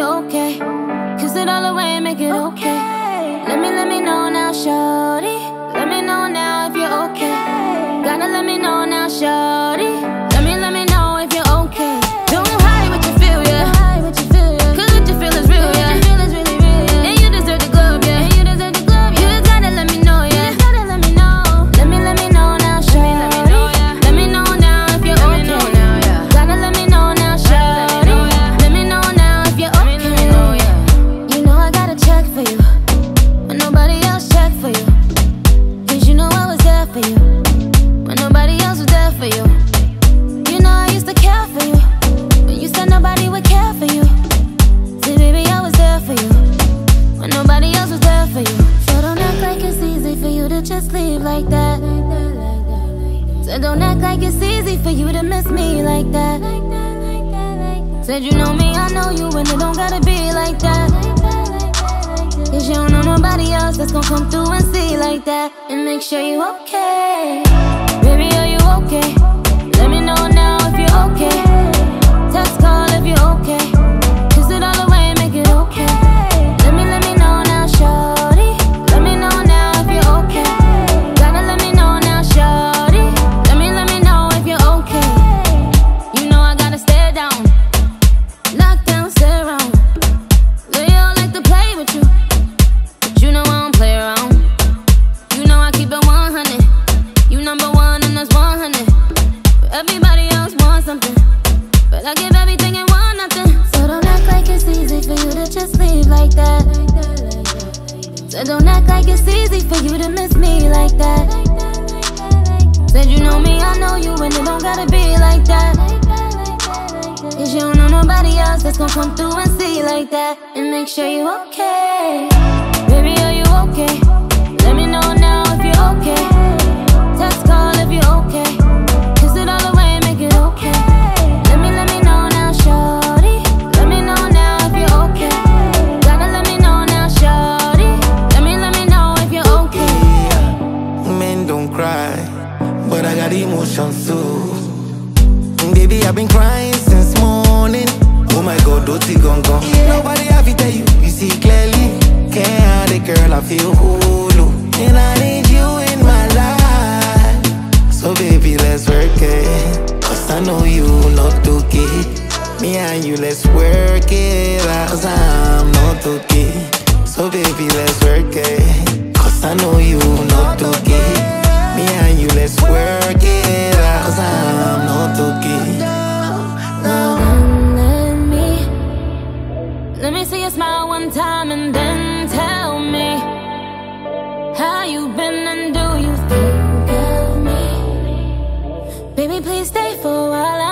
okay. Kiss it all away, make it okay. Let me know now, shorty. Let me know now if you're okay. Gotta let me know now, shorty. Let me know if you're okay. Don't hide what you feel, yeah. Cause what you feel is real, yeah. And you deserve the glove, yeah. You just gotta let me know, yeah. Let me know now, shorty. Let me know now if you're okay. Gotta let me know now, shorty. Let me know now if you're okay. You know I gotta check for you, but nobody else check for you. Cause you know I was there for you when nobody else was there for you. You know I used to care for you, but you said nobody would care for you. See, baby, I was there for you when nobody else was there for you. So don't act like it's easy for you to just leave like that. So don't act like it's easy for you to miss me like that. Said you know me, I know you, and it don't gotta be like that. Cause you don't know nobody else that's gonna come through and see like that. And make sure you okay. Baby, are you okay? Let me know now if you're okay. Text, call if you're okay. Kiss it all away, make it okay. Let me know now, shorty. Let me know now if you're okay. Gotta let me know now, shorty. Let me know if you're okay. You know I gotta stay down, knock down, stay around. They all like to play with you, but you know I don't play around. You know I keep it 100. You number one and that's 100. But everybody else wants something, but I give everything and want nothing. So don't act like it's easy for you to just leave like that. So don't act like it's easy for you to miss me like that. Said you know me, I know you, and it don't gotta be like that. Cause you don't know nobody else that's gonna come through and see like that. And make sure you okay. Baby, are you okay? Let me know now if you're okay. Text, call if you're okay. Kiss it all away, make it okay. Let me know now, shorty. Let me know now if you're okay. Gotta let me know now, shorty. Let me know if you're okay. Men don't cry, but I got emotions too. Baby, I've been crying since morning. Oh my God, Doti gone gone. Nobody have to tell you, you see clearly. Can't hide it, girl, I feel hollow. And I need you in my life. So baby, let's work it. Cause I know you not okay. Me and you, let's work it out. Cause I'm not okay. So baby, let's work it. Cause I know you not okay. Me and you, let's work it out. Cause I'm not okay. Let me see you smile one time and then tell me how you been and do you think of me? Baby, please stay for a while.